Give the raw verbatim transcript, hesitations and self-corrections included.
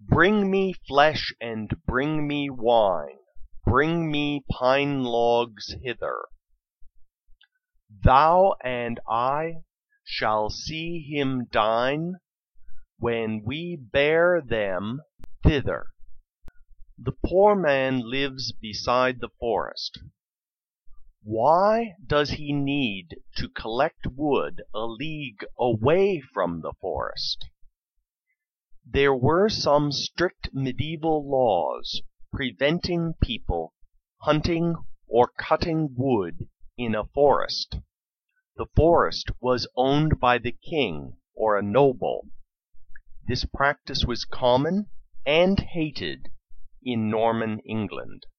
Bring me flesh and bring me wine, bring me pine logs hither. Thou and I shall see him dine, when we bear them thither. The poor man lives beside the forest. Why does he need to collect wood a league away from the forest? There were some strict medieval laws preventing people hunting or cutting wood in a forest. The forest was owned by the king or a noble. This practice was common and hated in Norman England.